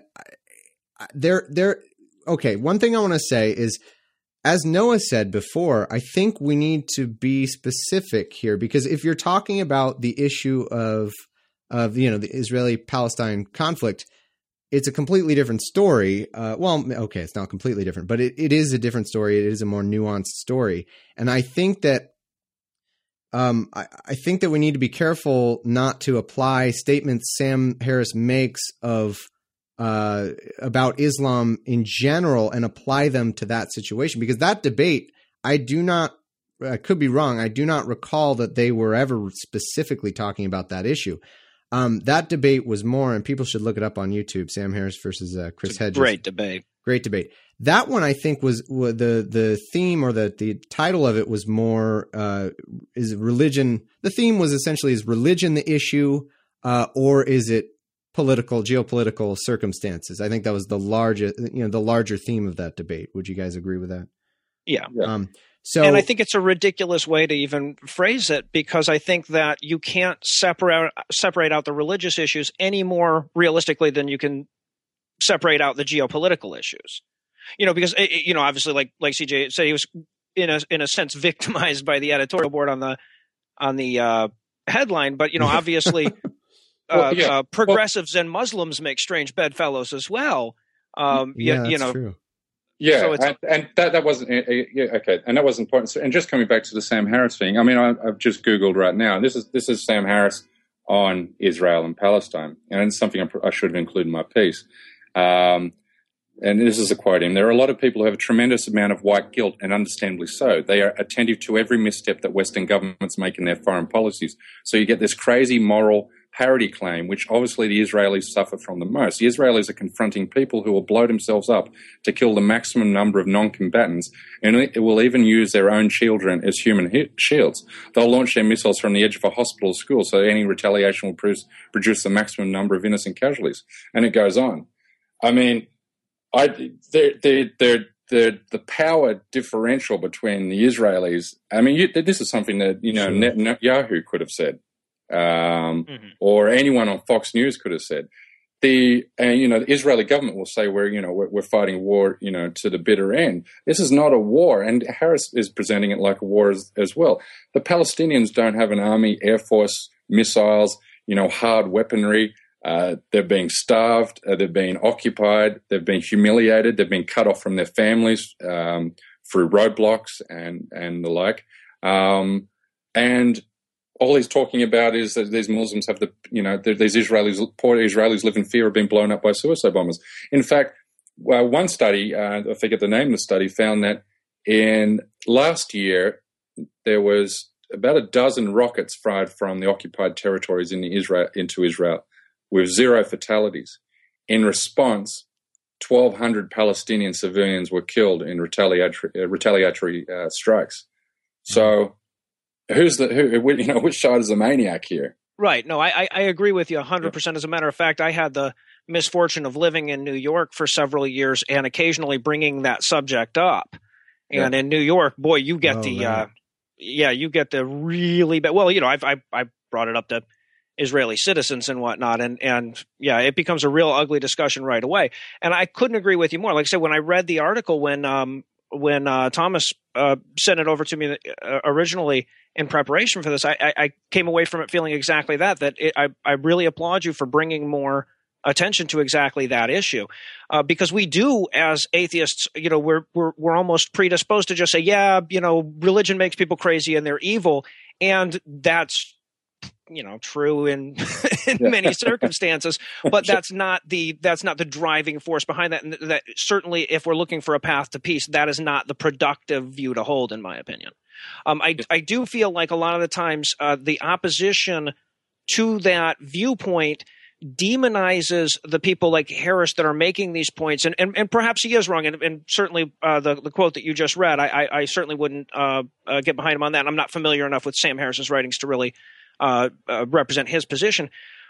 uh, there, there. Okay, one thing I want to say is, as Noah said before, I think we need to be specific here, because if you're talking about the issue of, of you know, the Israeli-Palestine conflict, it's a completely different story. Uh, well, okay, it's not completely different, but it, it is a different story. It is a more nuanced story. And I think that um, I, I think that we need to be careful not to apply statements Sam Harris makes of Uh, about Islam in general and apply them to that situation, because that debate, I do not I could be wrong. I do not recall that they were ever specifically talking about that issue. Um, that debate was more, and people should look it up on YouTube. Sam Harris versus uh, Chris Hedges. Great debate. Great debate. That one, I think, was, was the the theme, or the the title of it was more uh, is religion. The theme was essentially, is religion the issue, uh, or is it political, geopolitical circumstances? I think that was the largest, you know, the larger theme of that debate. Would you guys agree with that? Yeah. Yeah. Um, so, and I think it's a ridiculous way to even phrase it, because I think that you can't separate separate out the religious issues any more realistically than you can separate out the geopolitical issues. You know, because, you know, obviously, like like C J said, he was in a in a sense victimized by the editorial board on the on the uh, headline, but you know, obviously, Well, uh, yeah. uh, progressives well, and Muslims make strange bedfellows as well. Um, yeah, you, that's you know, true. Yeah, So it's- and, and that that wasn't uh, yeah, okay, and that was important. So, and just coming back to the Sam Harris thing, I mean, I, I've just Googled right now. This is this is Sam Harris on Israel and Palestine, and it's something I, I should have included in my piece. Um, and this is a quote him. There are a lot of people who have a tremendous amount of white guilt, and understandably so. They are attentive to every misstep that Western governments make in their foreign policies. So you get this crazy moral parity claim, which obviously the Israelis suffer from the most. The Israelis are confronting people who will blow themselves up to kill the maximum number of non-combatants, and it will even use their own children as human he- shields. They'll launch their missiles from the edge of a hospital or school, so any retaliation will produce, produce the maximum number of innocent casualties. And it goes on. I mean, I the the the the the power differential between the Israelis. I mean, you, this is something that you know Sure. Netanyahu could have said, um, Mhm. or anyone on Fox News could have said. The and you know the Israeli government will say we're you know we're, we're fighting war you know to the bitter end. This is not a war, and Harris is presenting it like a war as, as well. The Palestinians don't have an army, air force, missiles, you know, hard weaponry. Uh, they're being starved, uh, they're being occupied, they've been humiliated, they've been cut off from their families um, through roadblocks and, and the like. Um, and all he's talking about is that these Muslims have the, you know, these Israelis, poor Israelis live in fear of being blown up by suicide bombers. In fact, well, one study, uh, I forget the name of the study, found that in last year there was about a dozen rockets fired from the occupied territories in the Israel into Israel, with zero fatalities. In response, twelve hundred Palestinian civilians were killed in retaliatory, uh, retaliatory uh, strikes. So, who's the who? You know, which side is the maniac here? Right. No, I, I agree with you one hundred percent. As a matter of fact, I had the misfortune of living in New York for several years and occasionally bringing that subject up. And Yeah. in New York, boy, you get Oh, the, right. uh, yeah, you get the really bad. Well, you know, I've, I, I brought it up to Israeli citizens and whatnot. And, and yeah, it becomes a real ugly discussion right away. And I couldn't agree with you more. Like I said, when I read the article, when, um, when uh, Thomas uh, sent it over to me uh, originally in preparation for this, I, I, I came away from it feeling exactly that, that it, I, I really applaud you for bringing more attention to exactly that issue, uh, because we do, as atheists, you know, we're, we're, we're almost predisposed to just say, yeah, you know, religion makes people crazy and they're evil. And that's, you know, true in, in Yeah. many circumstances, but that's not the, that's not the driving force behind that. And that certainly, if we're looking for a path to peace, that is not the productive view to hold, in my opinion. Um, I, I do feel like a lot of the times, uh, the opposition to that viewpoint demonizes the people like Harris that are making these points, and, and, and perhaps he is wrong, and, and certainly uh, the, the quote that you just read, I, I, I certainly wouldn't uh, uh, get behind him on that. I'm not familiar enough with Sam Harris's writings to really uh, uh, represent his position.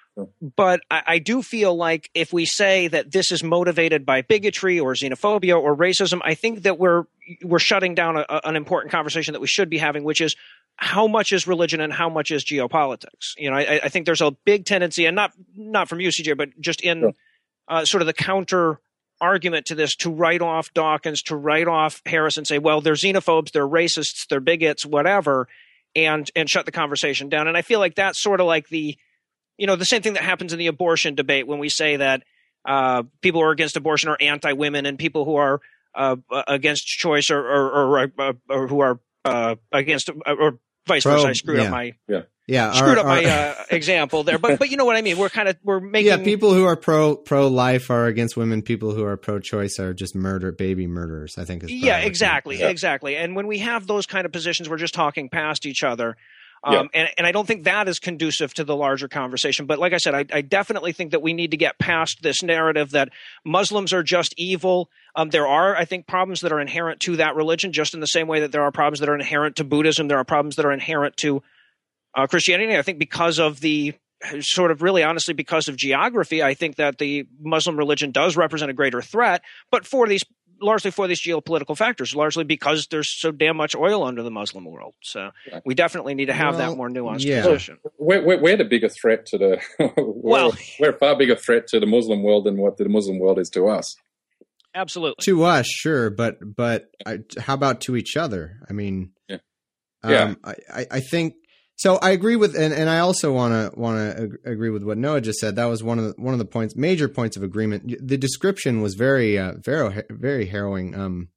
But I, I do feel like if we say that this is motivated by bigotry or xenophobia or racism, I think that we're we're shutting down a, a, an important conversation that we should be having, which is how much is religion and how much is geopolitics. You know, I, I think there's a big tendency, and not not from you, C J, but just in Sure. uh, sort of the counter argument to this, to write off Dawkins, to write off Harris, and say, well, they're xenophobes, they're racists, they're bigots, whatever, and and shut the conversation down. And I feel like that's sort of like the You know, the same thing that happens in the abortion debate when we say that uh, people who are against abortion are anti-women, and people who are uh, against choice or, or, or, uh, or who are uh, against or vice Pro, versa. I screwed yeah. up my Yeah. Yeah, screwed our, up my our, uh, example there, but but you know what I mean. We're kind of we're making yeah. People who are pro pro life are against women. People who are pro choice are just murder baby murderers. I think is yeah, exactly, Yeah. exactly. And when we have those kind of positions, we're just talking past each other. Um, Yeah. and, and I don't think that is conducive to the larger conversation. But like I said, I, I definitely think that we need to get past this narrative that Muslims are just evil. Um, there are, I think, problems that are inherent to that religion, just in the same way that there are problems that are inherent to Buddhism. There are problems that are inherent to uh, Christianity. I think because of the sort of really honestly because of geography, I think that the Muslim religion does represent a greater threat, but for these largely for these geopolitical factors, largely because there's so damn much oil under the Muslim world. So Yeah. we definitely need to have Well, that more nuanced yeah. position. We're, we're, we're the bigger threat to the we're, Well- we're a far bigger threat to the Muslim world than what the Muslim world is to us. Absolutely. to us, sure, but but I, how about to each other? I mean, Yeah. um, Yeah. I, I I think so. I agree with, and, and I also want to want to ag- agree with what Noah just said. That was one of the one of the points, major points of agreement. The description was very uh, very very harrowing. Um,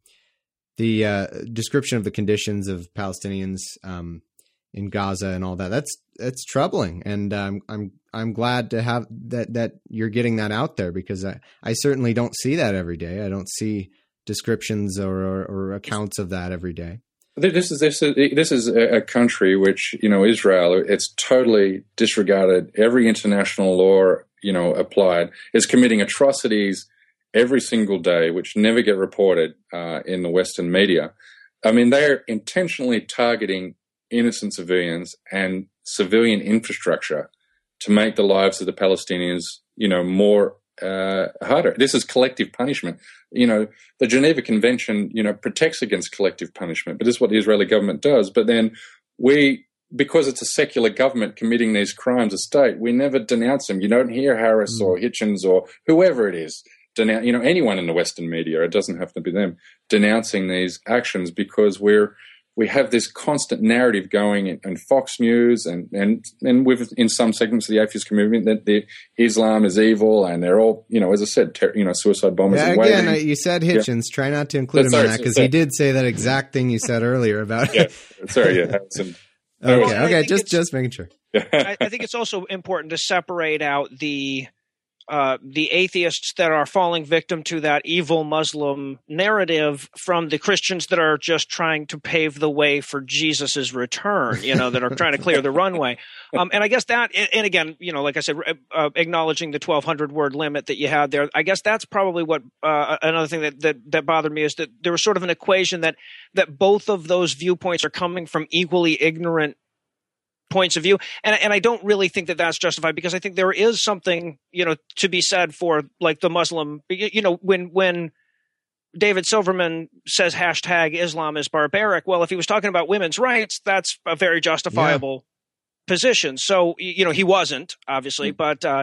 the uh, description of the conditions of Palestinians um, in Gaza and all that. That's that's troubling, and um, I'm I'm glad to have that that you're getting that out there, because I, I certainly don't see that every day. I don't see descriptions or, or, or accounts of that every day. This is this is this is a country which, you know, Israel, it's totally disregarded every international law, you know, applied. Is committing atrocities every single day, which never get reported uh, in the Western media. I mean, they're intentionally targeting innocent civilians and civilian infrastructure to make the lives of the Palestinians, you know, more uh, harder. This is collective punishment. You know, the Geneva Convention, you know, protects against collective punishment, but this is what the Israeli government does. But then we, because it's a secular government committing these crimes of state, we never denounce them. You don't hear Harris mm. or Hitchens or whoever it is, denounce, you know, anyone in the Western media, it doesn't have to be them, denouncing these actions, because we're, we have this constant narrative going in, in Fox News and, and, and with, in some segments of the atheist community, that the Islam is evil and they're all, you know, as I said, ter- you know, suicide bombers. Yeah, and again, waving. you said Hitchens. Yeah. Try not to include him sorry, in that, because he did say that exact thing you said earlier about yeah, sorry, yeah. Harrison. Okay, Well, okay, just just making sure. I, I think it's also important to separate out the uh, the atheists that are falling victim to that evil Muslim narrative from the Christians that are just trying to pave the way for Jesus's return, you know, that are trying to clear the runway. Um, and I guess that, and again, you know, like I said, uh, acknowledging the twelve hundred word limit that you had there, I guess that's probably what uh, another thing that, that that bothered me is that there was sort of an equation that that both of those viewpoints are coming from equally ignorant points of view. And, and I don't really think that that's justified, because I think there is something, you know, to be said for like the Muslim, you know, when, when David Silverman says hashtag Islam is barbaric. Well, if he was talking about women's rights, that's a very justifiable yeah. position. So, you know, he wasn't obviously, mm-hmm. but, uh,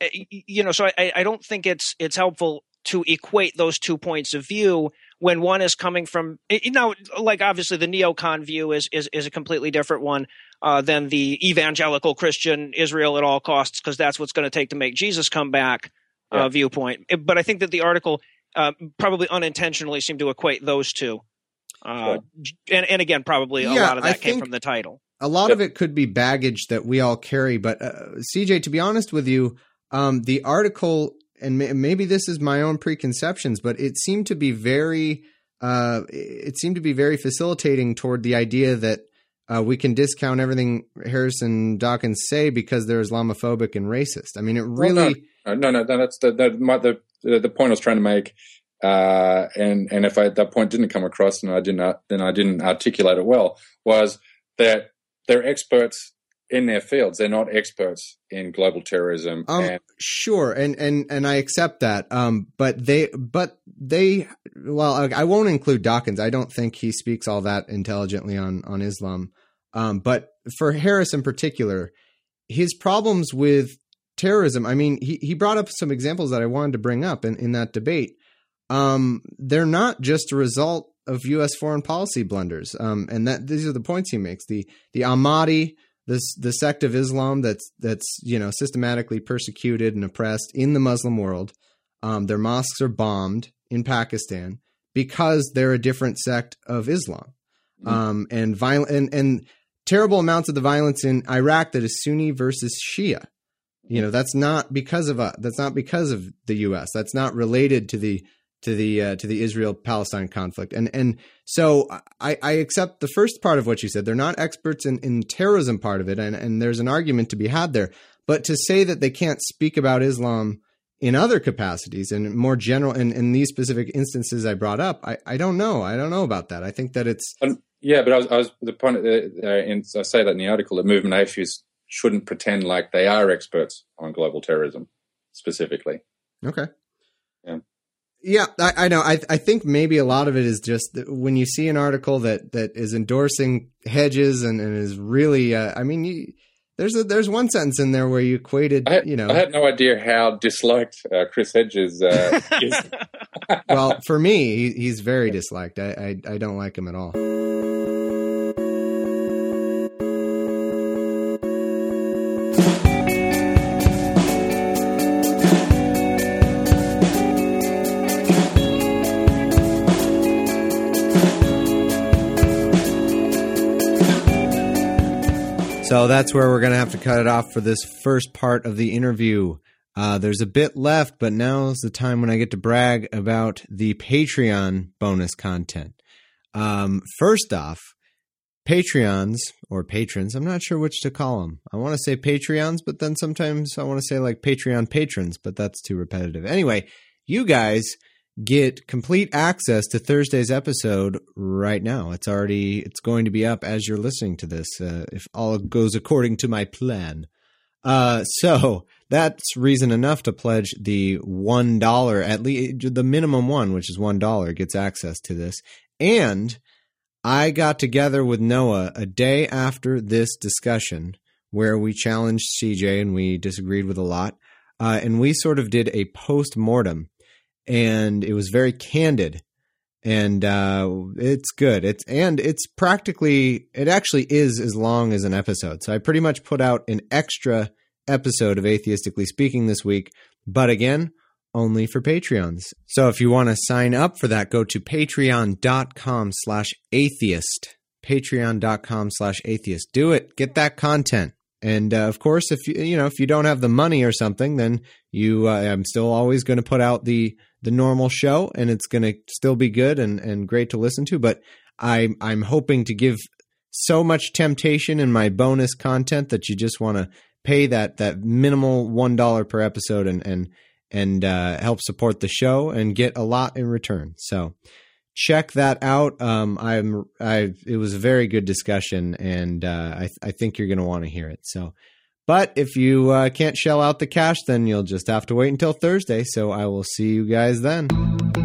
you know, so I, I don't think it's, it's helpful to equate those two points of view when one is coming from, you know, like obviously the neocon view is, is, is a completely different one uh, than the evangelical Christian Israel at all costs, because that's what's going to take to make Jesus come back uh, yeah. viewpoint. But I think that the article uh, probably unintentionally seemed to equate those two. Uh, yeah. and, and again, probably a yeah, lot of that I came from the title. A lot yep. of it could be baggage that we all carry. But uh, C J, to be honest with you, um, the article, and maybe this is my own preconceptions, but it seemed to be very, uh, it seemed to be very facilitating toward the idea that uh, we can discount everything Harris and Dawkins say because they're Islamophobic and racist. I mean, it really. Well, no, no, no, no, that's the the, my, the the point I was trying to make, uh, and and if I, that point didn't come across, and I did not, then I didn't articulate it well, was that they're experts in their fields. They're not experts in global terrorism. Um, and- sure, and and and I accept that. Um, but they, but they, well, I, I won't include Dawkins. I don't think he speaks all that intelligently on on Islam. Um, but for Harris in particular, his problems with terrorism. I mean, he he brought up some examples that I wanted to bring up in in that debate. Um, they're not just a result of U S foreign policy blunders. Um, and that these are the points he makes. The the Ahmadi. This the sect of Islam that's that's you know systematically persecuted and oppressed in the Muslim world. Um, their mosques are bombed in Pakistan because they're a different sect of Islam, mm-hmm. um, and violent and and terrible amounts of the violence in Iraq that is Sunni versus Shia. You know, that's not because of uh, that's not because of the U S. That's not related to the to the uh, to the Israel-Palestine conflict. And and so I, I accept the first part of what you said. They're not experts in, in terrorism part of it, and, and there's an argument to be had there. But to say that they can't speak about Islam in other capacities and more general, in, in these specific instances I brought up, I, I don't know. I don't know about that. I think that it's... Um, yeah, but I was, I was the point, uh, and I say that in the article, that movement atheists shouldn't pretend like they are experts on global terrorism specifically. Okay. Yeah. Yeah, I, I know. I I think maybe a lot of it is just that when you see an article that, that is endorsing Hedges and, and is really, uh, I mean, you, there's a, there's one sentence in there where you equated, I had, you know. I had no idea how disliked uh, Chris Hedges uh, is. Well, for me, he, he's very disliked. I, I I don't like him at all. So that's where we're going to have to cut it off for this first part of the interview. Uh, there's a bit left, but now's the time when I get to brag about the Patreon bonus content. Um, first off, Patreons or patrons, I'm not sure which to call them. I want to say Patreons, but then sometimes I want to say like Patreon patrons, but that's too repetitive. Anyway, you guys get complete access to Thursday's episode right now. It's already, it's going to be up as you're listening to this, uh, if all goes according to my plan. Uh, so that's reason enough to pledge the one dollar, at least the minimum one, which is one dollar, gets access to this. And I got together with Noah a day after this discussion where we challenged C J and we disagreed with a lot. Uh, and we sort of did a post-mortem. And it was very candid, and uh, it's good. It's and it's practically, it actually is as long as an episode. So I pretty much put out an extra episode of Atheistically Speaking this week, but again, only for Patreons. So if you want to sign up for that, go to patreon.com slash atheist. Patreon.com slash atheist. Do it. Get that content. And uh, of course, if you you know if you don't have the money or something, then you uh, I'm still always going to put out the the normal show, and it's going to still be good and, and great to listen to. But I I'm hoping to give so much temptation in my bonus content that you just want to pay that that minimal one dollar per episode and and and uh, help support the show and get a lot in return. So check that out. Um, I'm, I, it was a very good discussion, and uh, I, I think you're going to want to hear it. So, but if you uh, can't shell out the cash, then you'll just have to wait until Thursday. So I will see you guys then.